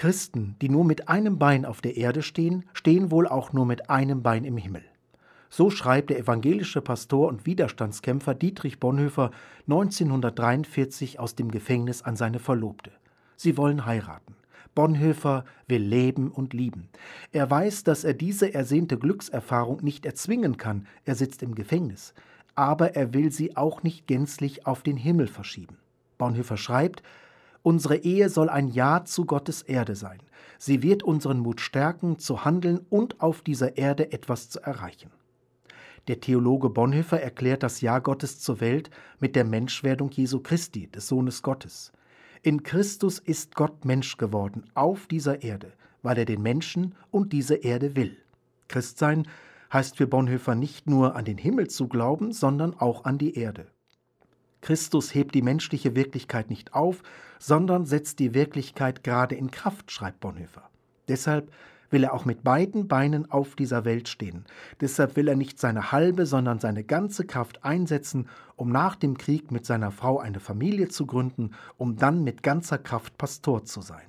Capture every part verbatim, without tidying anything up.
Christen, die nur mit einem Bein auf der Erde stehen, stehen wohl auch nur mit einem Bein im Himmel. So schreibt der evangelische Pastor und Widerstandskämpfer Dietrich Bonhoeffer neunzehnhundertdreiundvierzig aus dem Gefängnis an seine Verlobte. Sie wollen heiraten. Bonhoeffer will leben und lieben. Er weiß, dass er diese ersehnte Glückserfahrung nicht erzwingen kann, er sitzt im Gefängnis. Aber er will sie auch nicht gänzlich auf den Himmel verschieben. Bonhoeffer schreibt: Unsere Ehe soll ein Ja zu Gottes Erde sein. Sie wird unseren Mut stärken, zu handeln und auf dieser Erde etwas zu erreichen. Der Theologe Bonhoeffer erklärt das Ja Gottes zur Welt mit der Menschwerdung Jesu Christi, des Sohnes Gottes. In Christus ist Gott Mensch geworden, auf dieser Erde, weil er den Menschen und diese Erde will. Christsein heißt für Bonhoeffer nicht nur an den Himmel zu glauben, sondern auch an die Erde. Christus hebt die menschliche Wirklichkeit nicht auf, sondern setzt die Wirklichkeit gerade in Kraft, schreibt Bonhoeffer. Deshalb will er auch mit beiden Beinen auf dieser Welt stehen. Deshalb will er nicht seine halbe, sondern seine ganze Kraft einsetzen, um nach dem Krieg mit seiner Frau eine Familie zu gründen, um dann mit ganzer Kraft Pastor zu sein.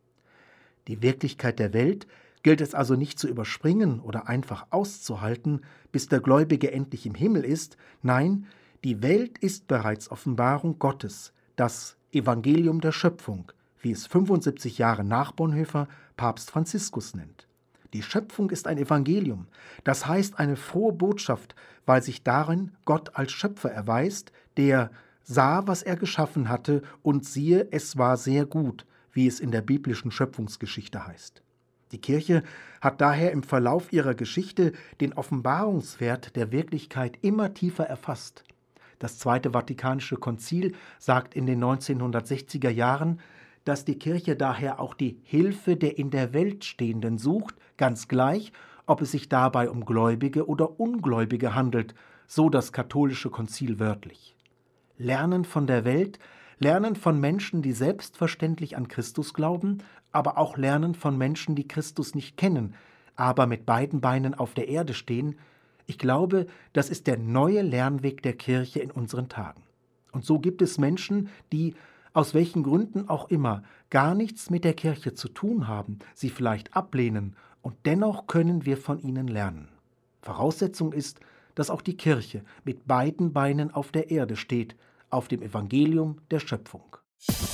Die Wirklichkeit der Welt gilt es also nicht zu überspringen oder einfach auszuhalten, bis der Gläubige endlich im Himmel ist. Nein, die Welt ist bereits Offenbarung Gottes, das Evangelium der Schöpfung, wie es fünfundsiebzig Jahre nach Bonhoeffer Papst Franziskus nennt. Die Schöpfung ist ein Evangelium, das heißt eine frohe Botschaft, weil sich darin Gott als Schöpfer erweist, der sah, was er geschaffen hatte, und siehe, es war sehr gut, wie es in der biblischen Schöpfungsgeschichte heißt. Die Kirche hat daher im Verlauf ihrer Geschichte den Offenbarungswert der Wirklichkeit immer tiefer erfasst. Das Zweite Vatikanische Konzil sagt in den neunzehnhundertsechziger Jahren, dass die Kirche daher auch die Hilfe der in der Welt Stehenden sucht, ganz gleich, ob es sich dabei um Gläubige oder Ungläubige handelt, so das katholische Konzil wörtlich. Lernen von der Welt, lernen von Menschen, die selbstverständlich an Christus glauben, aber auch lernen von Menschen, die Christus nicht kennen, aber mit beiden Beinen auf der Erde stehen. Ich glaube, das ist der neue Lernweg der Kirche in unseren Tagen. Und so gibt es Menschen, die, aus welchen Gründen auch immer, gar nichts mit der Kirche zu tun haben, sie vielleicht ablehnen, und dennoch können wir von ihnen lernen. Voraussetzung ist, dass auch die Kirche mit beiden Beinen auf der Erde steht, auf dem Evangelium der Schöpfung.